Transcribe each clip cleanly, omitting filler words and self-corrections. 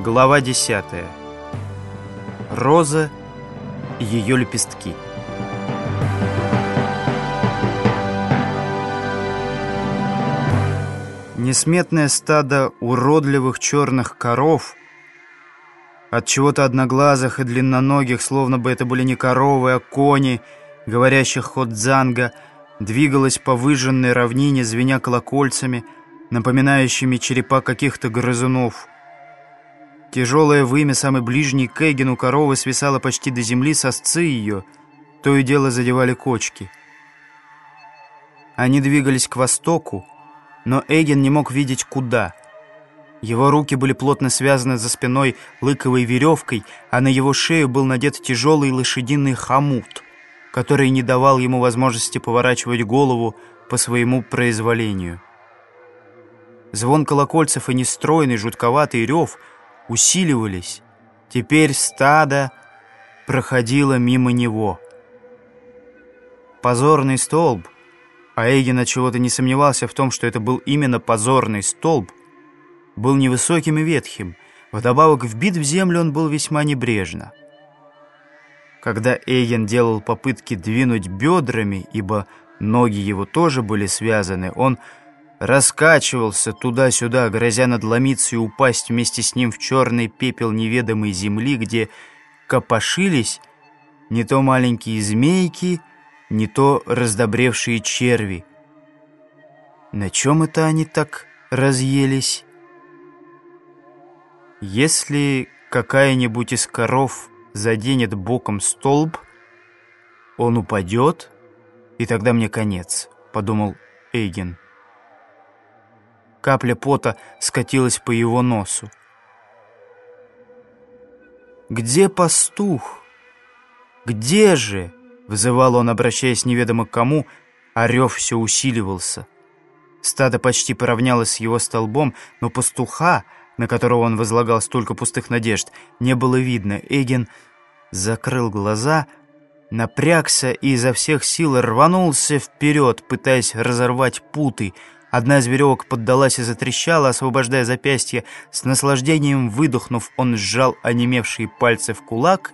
Глава 10. Роза и ее лепестки. Несметное стадо уродливых черных коров, от чего-то одноглазых и длинноногих, словно бы это были не коровы, а кони, говорящих ходзанга, двигалось по выжженной равнине, звеня колокольцами, напоминающими черепа каких-то грызунов. Тяжелое вымя, самый ближний к Эгину коровы, свисало почти до земли, сосцы ее то и дело задевали кочки. Они двигались к востоку, но Эгин не мог видеть куда. Его руки были плотно связаны за спиной лыковой веревкой, а на его шею был надет тяжелый лошадиный хомут, который не давал ему возможности поворачивать голову по своему произволению. Звон колокольцев и нестройный жутковатый рев усиливались. Теперь стадо проходило мимо него. Позорный столб, а Эгин отчего-то не сомневался в том, что это был именно позорный столб, был невысоким и ветхим. Вдобавок, вбит в землю он был весьма небрежно. Когда Эгин делал попытки двинуть бедрами, ибо ноги его тоже были связаны, он раскачивался туда-сюда, грозя надломиться и упасть вместе с ним в черный пепел неведомой земли, где копошились не то маленькие змейки, не то раздобревшие черви. На чем это они так разъелись? Если какая-нибудь из коров заденет боком столб, он упадет, и тогда мне конец, подумал Эгин. Капля пота скатилась по его носу. «Где пастух? Где же?» — вызывал он, обращаясь неведомо к кому, а рев все усиливался. Стадо почти поравнялось с его столбом, но пастуха, на которого он возлагал столько пустых надежд, не было видно. Эгин закрыл глаза, напрягся и изо всех сил рванулся вперед, пытаясь разорвать путы. Одна из веревок поддалась и затрещала, освобождая запястье. С наслаждением выдохнув, он сжал онемевшие пальцы в кулак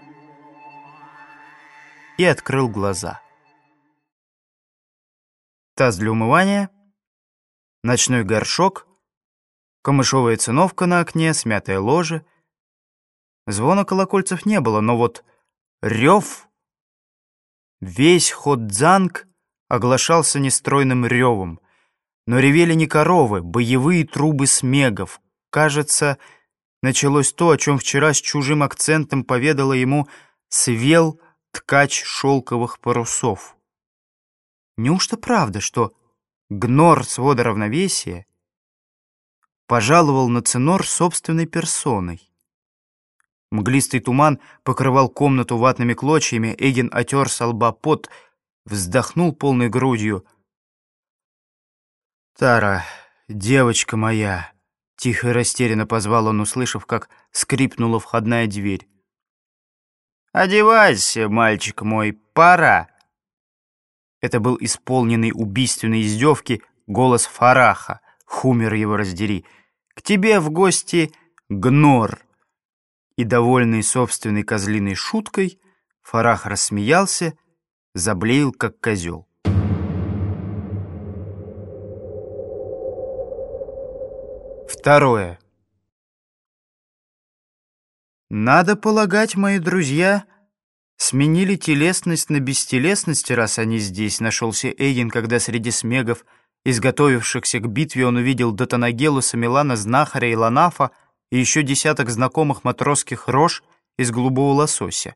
и открыл глаза. Таз для умывания, ночной горшок, камышовая циновка на окне, смятое ложе. Звона колокольцев не было, но вот рев, весь ходзанг оглашался нестройным ревом. Но ревели не коровы, боевые трубы смегов. Кажется, началось то, о чем вчера с чужим акцентом поведала ему Свел, ткач шелковых парусов. Неужто правда, что Гнор свода равновесия пожаловал на Ценор собственной персоной? Мглистый туман покрывал комнату ватными клочьями. Эгин отер со лба пот, вздохнул полной грудью. «Тара, девочка моя!» — тихо и растерянно позвал он, услышав, как скрипнула входная дверь. «Одевайся, мальчик мой, пора!» Это был исполненный убийственной издевки голос Фараха, Хумер его раздери. «К тебе в гости Гнор!» И, довольный собственной козлиной шуткой, Фарах рассмеялся, заблеял, как козел. Второе. Надо полагать, мои друзья сменили телесность на бестелесность, раз они здесь, нашелся Эгин, когда среди смегов, изготовившихся к битве, он увидел Дотанагелуса, Милана, Знахаря и Ланафа и еще десяток знакомых матросских рож из голубого лосося.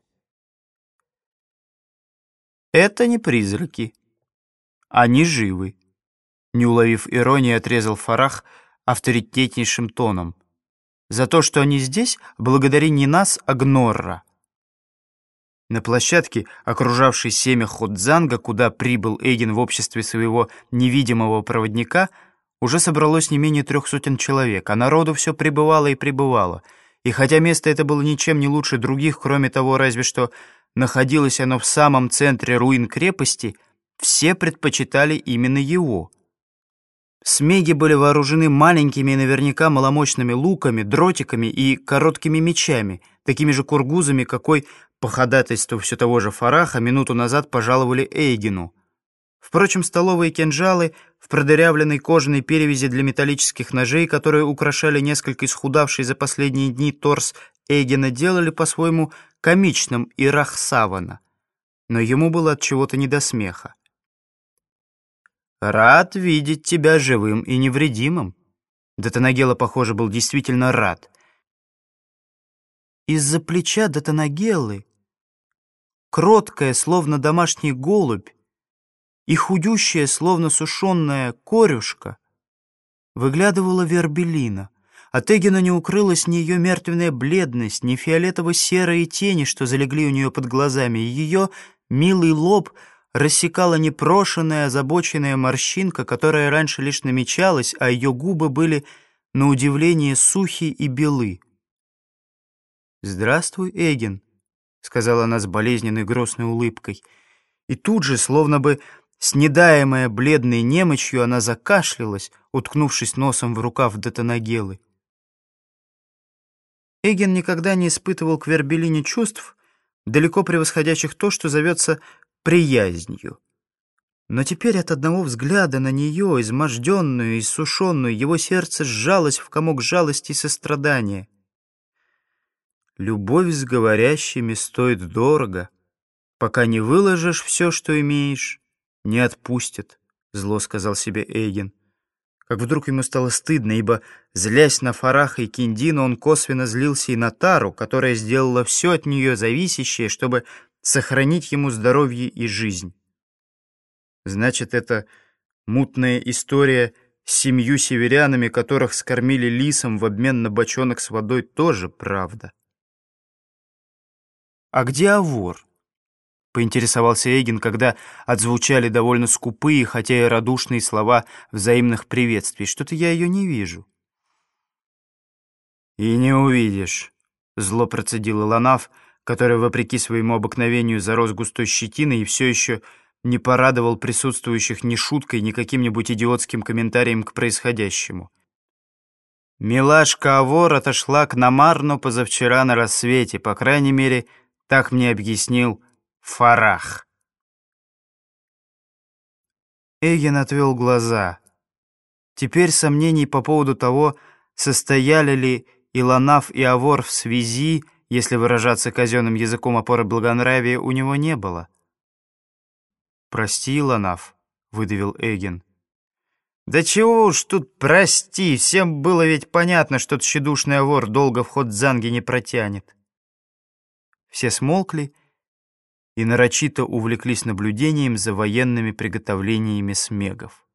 Это не призраки. Они живы. Не уловив иронии, отрезал Фарах авторитетнейшим тоном. За то, что они здесь, благодари не нас, а Гнорра. На площадке, окружавшей семя ходзанга, куда прибыл Эгин в обществе своего невидимого проводника, уже собралось не менее 300 человек, а народу все прибывало и прибывало. И хотя место это было ничем не лучше других, кроме того, разве что находилось оно в самом центре руин крепости, все предпочитали именно его. Смеги были вооружены маленькими и наверняка маломощными луками, дротиками и короткими мечами, такими же кургузами, какой, по ходатайству все того же Фараха, минуту назад пожаловали Эйгену. Впрочем, столовые кинжалы в продырявленной кожаной перевязи для металлических ножей, которые украшали несколько исхудавший за последние дни торс Эйгена, делали по-своему комичным и Рахсавана. Но ему было от чего-то не до смеха. «Рад видеть тебя живым и невредимым». Датанагела, похоже, был действительно рад. Из-за плеча Датанагелы, кроткая, словно домашний голубь, и худющая, словно сушеная корюшка, выглядывала Вербелина. От Эгена не укрылась ни ее мертвенная бледность, ни фиолетово-серые тени, что залегли у нее под глазами, и ее милый лоб рассекала непрошенная, озабоченная морщинка, которая раньше лишь намечалась, а ее губы были, на удивление, сухи и белы. «Здравствуй, Эген», — сказала она с болезненной грустной улыбкой. И тут же, словно бы снедаемая бледной немочью, она закашлялась, уткнувшись носом в рукав Датанагелы. Эген никогда не испытывал к Вербелине чувств, далеко превосходящих то, что зовется приязнью. Но теперь от одного взгляда на нее, изможденную и иссушенную, его сердце сжалось в комок жалости и сострадания. «Любовь с говорящими стоит дорого. Пока не выложишь все, что имеешь, не отпустят», — зло сказал себе Эйген. Как вдруг ему стало стыдно, ибо, злясь на Фараха и Киндину, он косвенно злился и на Тару, которая сделала все от нее зависящее, чтобы сохранить ему здоровье и жизнь. Значит, это мутная история с 7 северянами, которых скормили лисом в обмен на бочонок с водой, тоже правда. «А где Авор?» — поинтересовался Эйген, когда отзвучали довольно скупые, хотя и радушные слова взаимных приветствий. «Что-то я ее не вижу». «И не увидишь», — зло процедил Илонаф, который, вопреки своему обыкновению, зарос густой щетиной и все еще не порадовал присутствующих ни шуткой, ни каким-нибудь идиотским комментарием к происходящему. «Милашка Авор отошла к Намарну позавчера на рассвете, по крайней мере, так мне объяснил Фарах». Эйген отвел глаза. Теперь сомнений по поводу того, состояли ли Илонаф и Авор в связи, если выражаться казенным языком опоры благонравия, у него не было. «Прости, Илонаф», — выдавил Эйген. «Да чего уж тут прости, всем было ведь понятно, что тщедушный Авор долго в Ходзанге не протянет». Все смолкли и нарочито увлеклись наблюдением за военными приготовлениями смегов.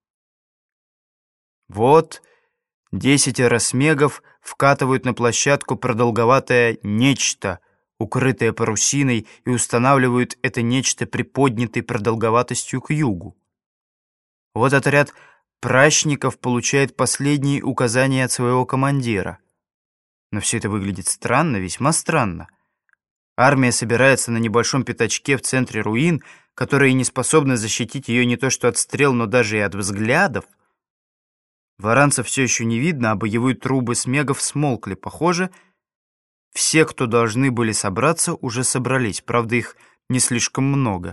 Вот 10 смегов вкатывают на площадку продолговатое нечто, укрытое парусиной, и устанавливают это нечто приподнятой продолговатостью к югу. Вот отряд пращников получает последние указания от своего командира. Но все это выглядит странно, весьма странно. Армия собирается на небольшом пятачке в центре руин, которые не способны защитить ее не то что от стрел, но даже и от взглядов. Варанцев все еще не видно, а боевые трубы смегов смолкли. Похоже, все, кто должны были собраться, уже собрались. Правда, их не слишком много.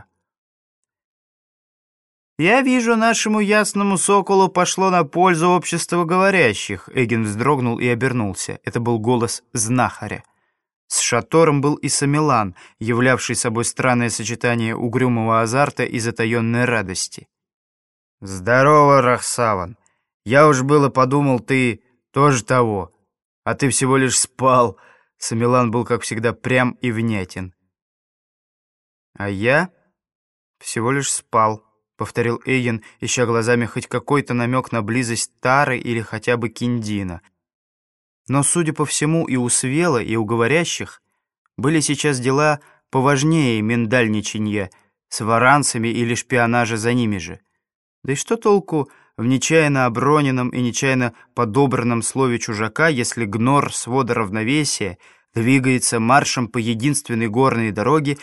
«Я вижу, нашему ясному соколу пошло на пользу общество говорящих». Эйген вздрогнул и обернулся. Это был голос знахаря. С Шатором был и Самилан, являвший собой странное сочетание угрюмого азарта и затаенной радости. «Здорово, Рахсаван. Я уж было подумал, ты тоже того. А ты всего лишь спал». Самилан был, как всегда, прям и внятен. «А я всего лишь спал», — повторил Эйген, ища глазами хоть какой-то намек на близость Тары или хотя бы Киндина. Но, судя по всему, и у Свела, и у говорящих были сейчас дела поважнее миндальничанья с варанцами или шпионажа за ними же. Да и что толку в нечаянно оброненном и нечаянно подобранном слове чужака, если гнор свода равновесия двигается маршем по единственной горной дороге,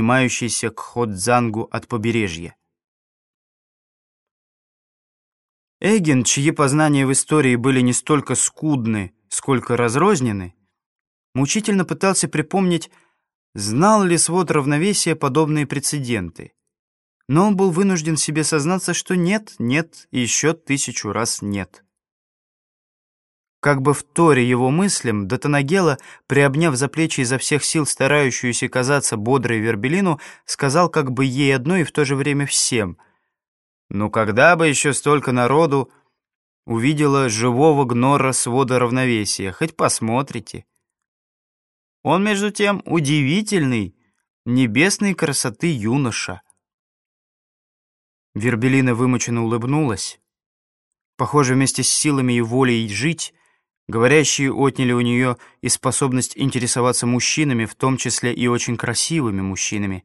поднимающейся к Ходзангу от побережья? Эгин, чьи познания в истории были не столько скудны, сколько разрознены, мучительно пытался припомнить, знал ли свод равновесия подобные прецеденты. Но он был вынужден себе сознаться, что нет, нет и еще 1000 раз нет. Как бы вторя его мыслям, Датанагела, приобняв за плечи изо всех сил старающуюся казаться бодрой Вербелину, сказал как бы ей одной и в то же время всем: «Ну когда бы еще столько народу увидела живого гнора свода равновесия, хоть посмотрите. Он, между тем, удивительный, небесной красоты юноша». Вербелина вымученно улыбнулась. Похоже, вместе с силами и волей жить говорящие отняли у нее и способность интересоваться мужчинами, в том числе и очень красивыми мужчинами.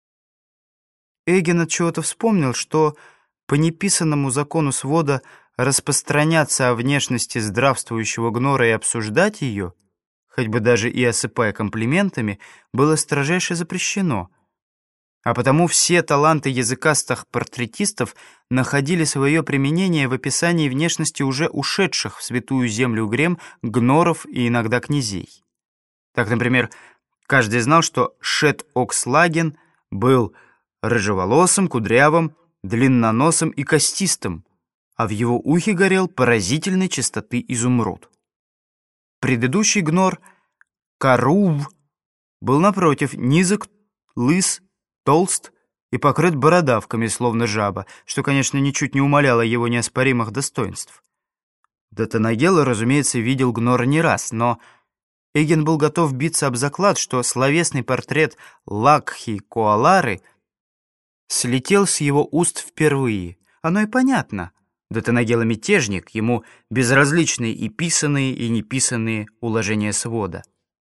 Эгин отчего-то вспомнил, что по неписанному закону свода распространяться о внешности здравствующего гнора и обсуждать ее, хоть бы даже и осыпая комплиментами, было строжайше запрещено. А потому все таланты языкастых портретистов находили свое применение в описании внешности уже ушедших в святую землю грем, гноров и иногда князей. Так, например, каждый знал, что Шет-Окслаген был рыжеволосым, кудрявым, длинноносым и костистым, а в его ухе горел поразительной чистоты изумруд. Предыдущий гнор, Карув, был, напротив, низок, лыс, толст и покрыт бородавками, словно жаба, что, конечно, ничуть не умаляло его неоспоримых достоинств. Датанагела, разумеется, видел гнора не раз, но Эгин был готов биться об заклад, что словесный портрет Лакхи Коалары слетел с его уст впервые. Оно и понятно. Датанагела мятежник, ему безразличны и писанные, и неписанные уложения свода.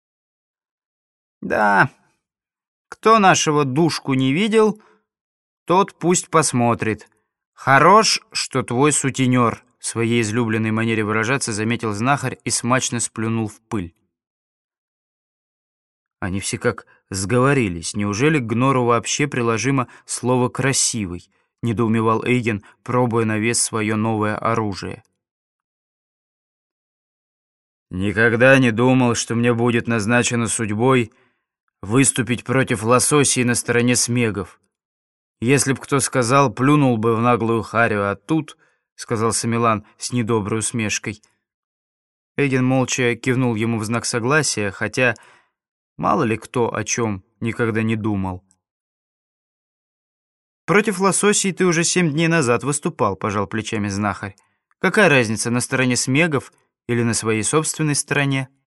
«Да, кто нашего душку не видел, тот пусть посмотрит. Хорош, что твой сутенер», в своей излюбленной манере выражаться заметил знахарь и смачно сплюнул в пыль. Они все как сговорились. Неужели к гнору вообще приложимо слово «красивый», недоумевал Эйген, пробуя на вес свое новое оружие. «Никогда не думал, что мне будет назначено судьбой выступить против лососей на стороне смегов. Если б кто сказал, плюнул бы в наглую харю, а тут, — сказал Самилан с недоброй усмешкой. Эйген молча кивнул ему в знак согласия, хотя мало ли кто о чем никогда не думал. «Против лососей ты уже 7 дней назад выступал», — пожал плечами знахарь. «Какая разница, на стороне смегов или на своей собственной стороне?»